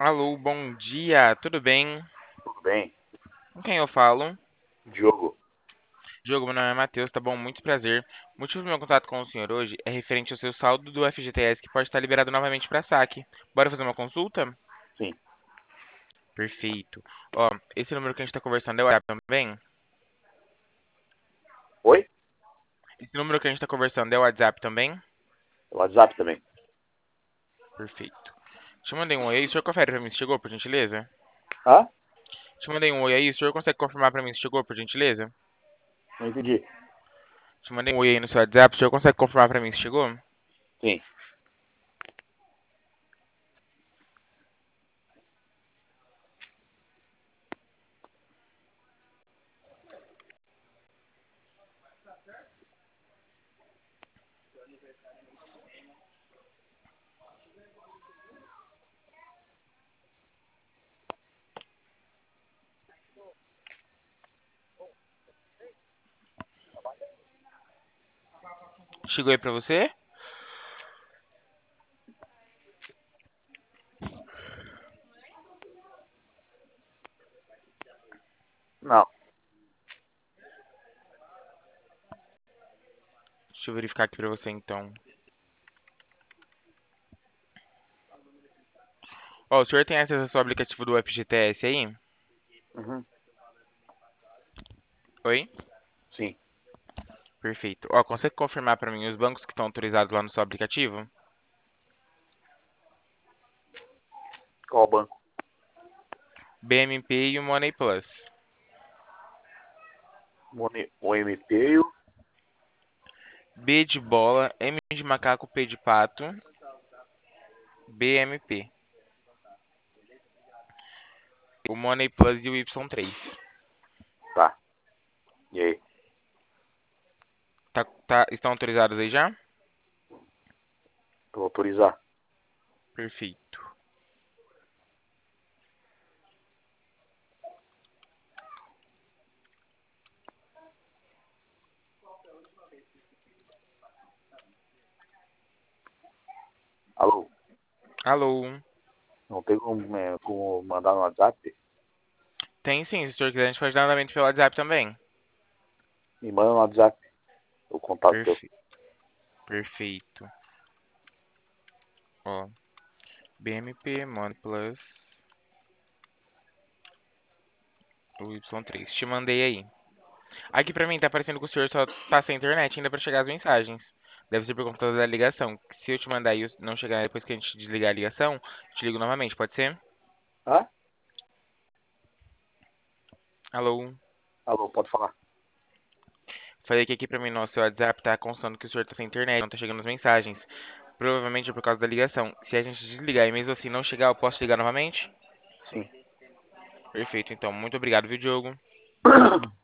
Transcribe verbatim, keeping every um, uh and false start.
Alô, bom dia, tudo bem? Tudo bem? Com quem eu falo? Diogo, Diogo, meu nome é Matheus, tá bom? Muito prazer. O motivo do meu contato com o senhor hoje é referente ao seu saldo do F G T S que pode estar liberado novamente para saque. Bora fazer uma consulta? sim. Perfeito. Ó, esse número que a gente tá conversando é o WhatsApp também? Oi? Esse número que a gente tá conversando é o WhatsApp também? WhatsApp também. Perfeito. Te mandei um oi aí, o senhor confere pra mim se chegou, por gentileza? Ah? Te mandei um oi aí, o senhor consegue confirmar pra mim se chegou, por gentileza? Não entendi. Te mandei um oi aí no seu WhatsApp, o senhor consegue confirmar pra mim se chegou? Sim. Chegou aí pra você? Não. Deixa eu verificar aqui pra você então. Ó, o senhor tem acesso ao aplicativo do F G T S aí? Uhum. Oi? Sim. Perfeito. Ó, consegue confirmar pra mim os bancos que estão autorizados lá no seu aplicativo? Qual banco? B M P e o Money Plus. Mone- O M P. B de bola, M de macaco, P de pato, B M P. O Money Plus e o Y três. Tá. E aí? Tá, tá- estão autorizados aí já? Vou autorizar. Perfeito. Alô? Alô? Não tem como, é, como mandar no WhatsApp? Tem sim, se o senhor quiser a gente pode dar andamento pelo WhatsApp também. Me manda no WhatsApp o contato teu. Perfe- Perfeito. Ó, B M P, Money Plus, o Y três. Te mandei aí. Aqui pra mim tá parecendo que o senhor só tá sem internet ainda pra chegar as mensagens. Deve ser por conta da ligação. Se eu te mandar e não chegar depois que a gente desligar a ligação, eu te ligo novamente, pode ser? Ah? Alô? Alô, pode falar. Falei que aqui pra mim no seu WhatsApp tá constando que o senhor tá sem internet, não tá chegando as mensagens. Provavelmente é por causa da ligação. Se a gente desligar e mesmo assim não chegar, eu posso ligar novamente? Sim. Perfeito, então. Muito obrigado, viu, Diogo?